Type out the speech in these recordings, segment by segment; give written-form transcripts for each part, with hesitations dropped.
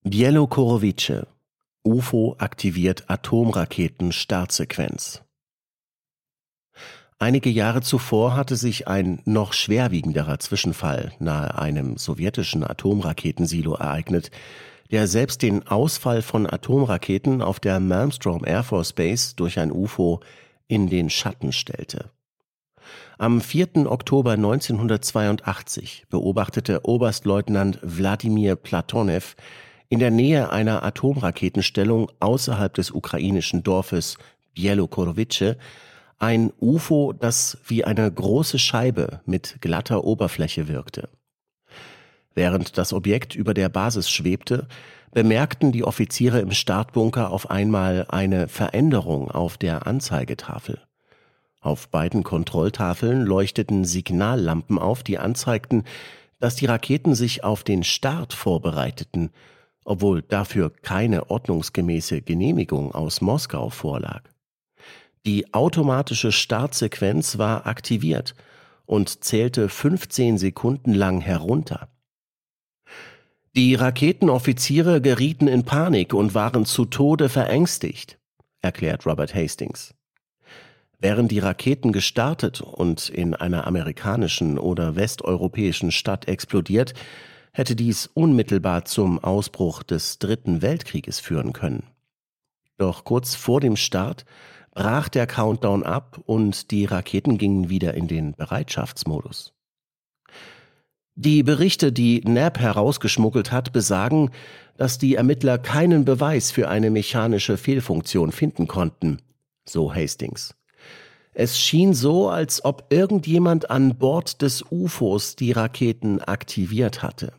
Bielorussia. UFO aktiviert Atomraketen-Startsequenz. Einige Jahre zuvor hatte sich ein noch schwerwiegenderer Zwischenfall nahe einem sowjetischen Atomraketensilo ereignet, der selbst den Ausfall von Atomraketen auf der Malmstrom Air Force Base durch ein UFO in den Schatten stellte. Am 4. Oktober 1982 beobachtete Oberstleutnant Wladimir Platonew in der Nähe einer Atomraketenstellung außerhalb des ukrainischen Dorfes Bielorussia ein UFO, das wie eine große Scheibe mit glatter Oberfläche wirkte. Während das Objekt über der Basis schwebte, bemerkten die Offiziere im Startbunker auf einmal eine Veränderung auf der Anzeigetafel. Auf beiden Kontrolltafeln leuchteten Signallampen auf, die anzeigten, dass die Raketen sich auf den Start vorbereiteten, obwohl dafür keine ordnungsgemäße Genehmigung aus Moskau vorlag. Die automatische Startsequenz war aktiviert und zählte 15 Sekunden lang herunter. Die Raketenoffiziere gerieten in Panik und waren zu Tode verängstigt, erklärt Robert Hastings. Wären die Raketen gestartet und in einer amerikanischen oder westeuropäischen Stadt explodiert, hätte dies unmittelbar zum Ausbruch des Dritten Weltkrieges führen können. Doch kurz vor dem Start brach der Countdown ab und die Raketen gingen wieder in den Bereitschaftsmodus. Die Berichte, die NAB herausgeschmuggelt hat, besagen, dass die Ermittler keinen Beweis für eine mechanische Fehlfunktion finden konnten, so Hastings. Es schien so, als ob irgendjemand an Bord des UFOs die Raketen aktiviert hatte.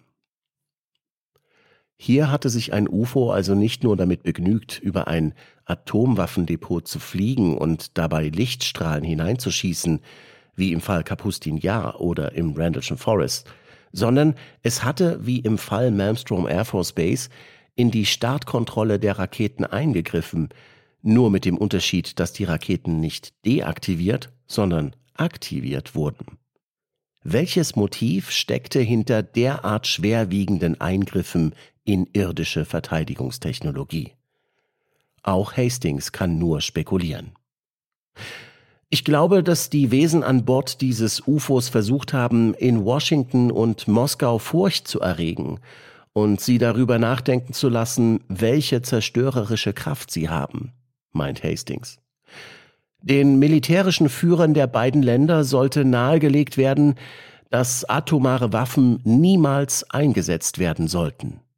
Hier hatte sich ein UFO also nicht nur damit begnügt, über ein Atomwaffendepot zu fliegen und dabei Lichtstrahlen hineinzuschießen, wie im Fall Kapustin Yar oder im Randallschen Forest, sondern es hatte, wie im Fall Malmstrom Air Force Base, in die Startkontrolle der Raketen eingegriffen, nur mit dem Unterschied, dass die Raketen nicht deaktiviert, sondern aktiviert wurden. Welches Motiv steckte hinter derart schwerwiegenden Eingriffen in irdische Verteidigungstechnologie? Auch Hastings kann nur spekulieren. Ich glaube, dass die Wesen an Bord dieses UFOs versucht haben, in Washington und Moskau Furcht zu erregen und sie darüber nachdenken zu lassen, welche zerstörerische Kraft sie haben, meint Hastings. Den militärischen Führern der beiden Länder sollte nahegelegt werden, dass atomare Waffen niemals eingesetzt werden sollten.